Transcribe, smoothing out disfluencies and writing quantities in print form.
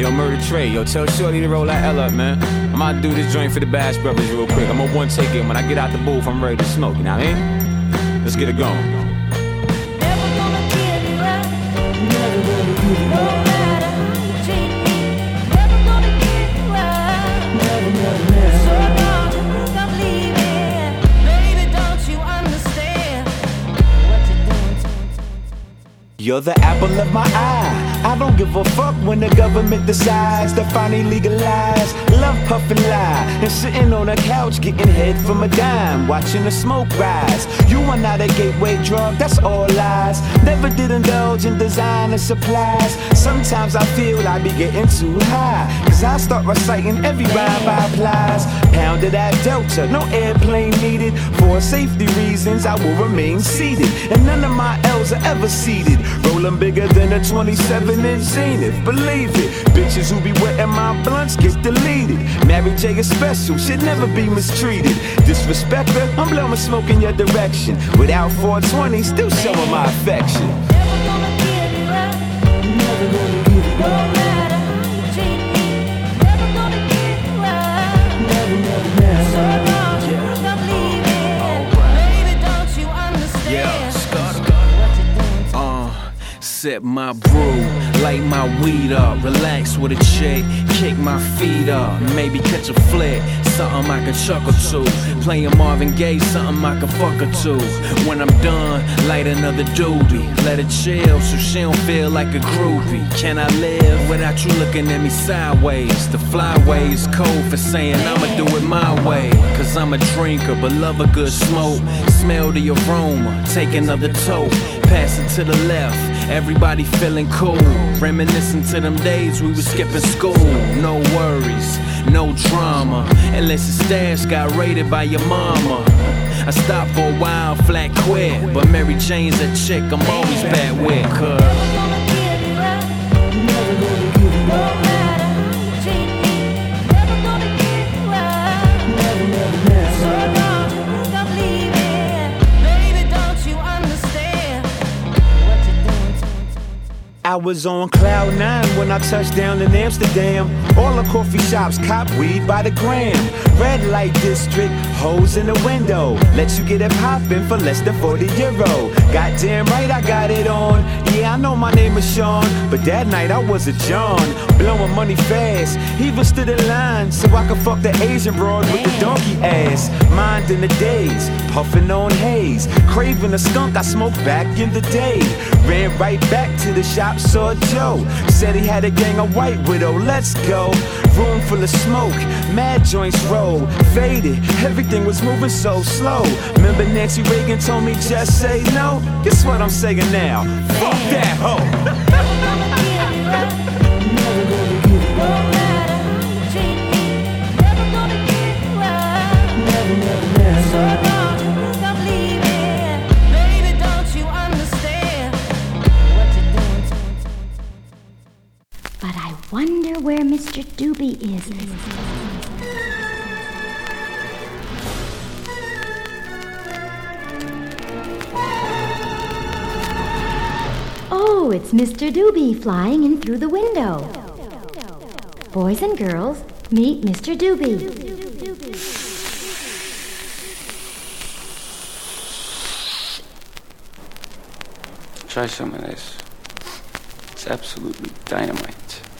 Yo, Murder Trey, yo, tell Shorty to roll that L up, man. I'm about to do this joint for the Bash Brothers real quick. I'm gonna one take it. When I get out the booth, I'm ready to smoke, you know what I mean? Let's get it going. You're the apple of my eye. I don't give a fuck when the government decides to finally legalize love, puff, and lie. And sitting on a couch getting head from a dime, watching the smoke rise. You are not a gateway drug, that's all lies. Never did indulge in designer supplies. Sometimes I feel I be getting too high, cause I start reciting every rhyme by applies. Pounded at Delta, no airplane needed. For safety reasons I will remain seated, and none of my L's are ever seated. Rolling bigger than a 27 in Zenith, believe it. Bitches who be wetting my blunts get deleted. Mary J is special, should never be mistreated. Disrespect her, I'm blowing smoke in your direction. Without 420, still showing my affection. Never gonna give you up. Never gonna give you up. No matter how you treat me. Never gonna give you up. Never, never, never. So long, stop leaving. Baby, don't you understand? Sip my brew, light my weed up, relax with a chick, kick my feet up, maybe catch a flick, something I can chuckle to, playing Marvin Gaye, something I can fuck her to. When I'm done, light another doobie, let her chill so she don't feel like a groupie. Can I live without you looking at me sideways? The flyways code for saying I'ma do it my way, cause I'm a drinker but love a good smoke. Smell the aroma, take another toke, pass it to the left. Everybody feeling cool, reminiscing to them days we was skipping school. No worries, no drama, unless the stash got raided by your mama. I stopped for a while, flat quit, but Mary Jane's a chick I'm always bad with. Never gonna give you up. Never gonna give you up. No matter how you treat me. Never gonna give you up. Never, never, never. So long, stop leaving. Baby, don't you understand what you're doing? I was on cloud 9 when I touched down in Amsterdam. All the coffee shops cop weed by the gram. Red light district, hoes in the window. Let you get it poppin' for less than 40 euro. Goddamn right I got it on. Yeah, I know my name is Sean, but that night I was a John. Blowing money fast, even stood in line so I could fuck the Asian broad with the donkey ass. Minding the days, puffin' on haze. Craving a skunk I smoked back in the day. Ran right back to the shop, saw Joe. Said he had a gang of White Widow, let's go. Room full of smoke, mad joints roll. Faded, everything was moving so slow. Remember Nancy Reagan told me just say no? Guess what I'm saying now? Fuck that hoe. Never gonna give you up. Never gonna give you up. No matter how you treat me. Never gonna give you up. Never, never, never. So long, stop leaving. Baby, don't you understand what you're doing? But I wonder where Mr. Doobie is. Oh, it's Mr. Doobie flying in through the window. Boys and girls, meet Mr. Doobie. Try some of this. It's absolutely dynamite.